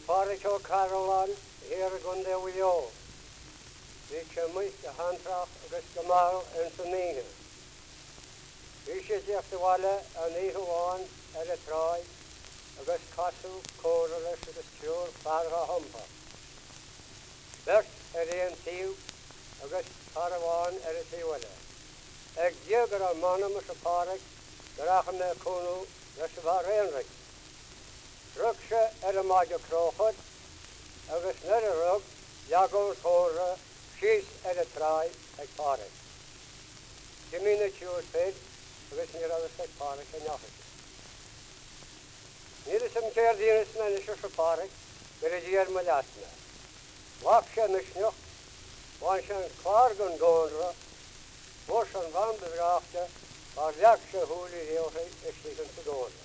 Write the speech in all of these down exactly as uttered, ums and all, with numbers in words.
Párico Carolan here gunde wio. Vi chemui de hantrach agus gamal en sanine. Vi sé de wale an ihuan er a trai agus castle corales agus cure farha humpa. Bert er een tiu agus caravan er a tiwale. Eg jeger an manamus a parik drachan na kunu resvar enrik. Rugse er a maja krochod agus nere rug jago tora shees er a trai eg parik. Gemina tjur ped agus nir agus eg parik en jachit. Nir is am keer dienis na nisher a parik gyda dier malasna. Waksha mishnioch wan shan klargun gondra Vos an van bedrachte waar jakse huli reelge is liggen te gondra.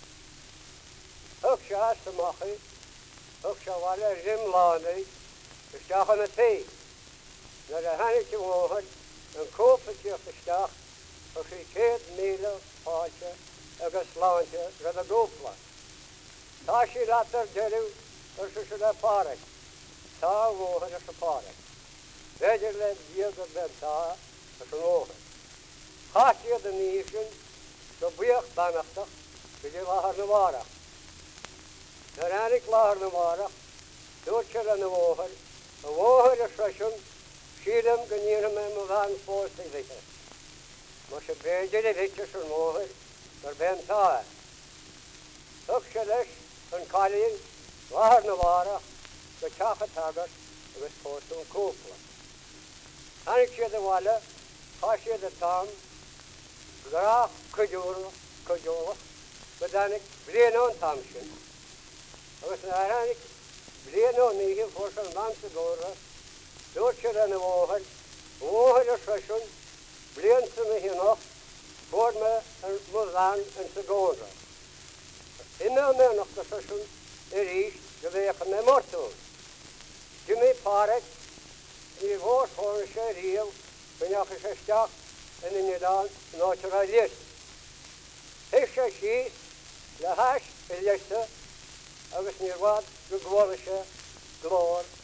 Ook ja te machen, ook zo wel rimlanden, dus ja gaan het heen. Naar de hannetje wogen, een kopertje op de stag, of je keert middel, paardje, een geslaantje, dat de goopla. Als je dat er deelt, dan is het een park. Daar wogen is een park. Weet je dat je dat bent daar, dat is een ogen. Gaat je de nischen, zo beurt banachtig, wil je lager naar waardig. Daar heb ik lager naar waardig, doet je aan de wogen, de wogen is session, zie hem genieren met mijn van voor te liggen. Maar ze beetje de lichtjes van wogen, daar bent daar. Ook je les, een kalling, lager naar waardig, de chachetaggers, en het voor zo'n koopelen. En ik je de wallen, als je de taam, graag kujoro, kujoro, maar dan ik bleef nog een taamschen. En dan ik bleef nog niet voor zo'n man te doren, doet je dan een wogen, wogen de session, bleef ze me hier nog, voor me een moelaan en te doren. Immer meer nog de session, er is gewegen met morto. Je me park, je wordt voor een serieel, ben je gezegd en in Nederland naturalist. Heeft je schiet, de hash, de liste, agus niet wat, de gewoonste, gloor,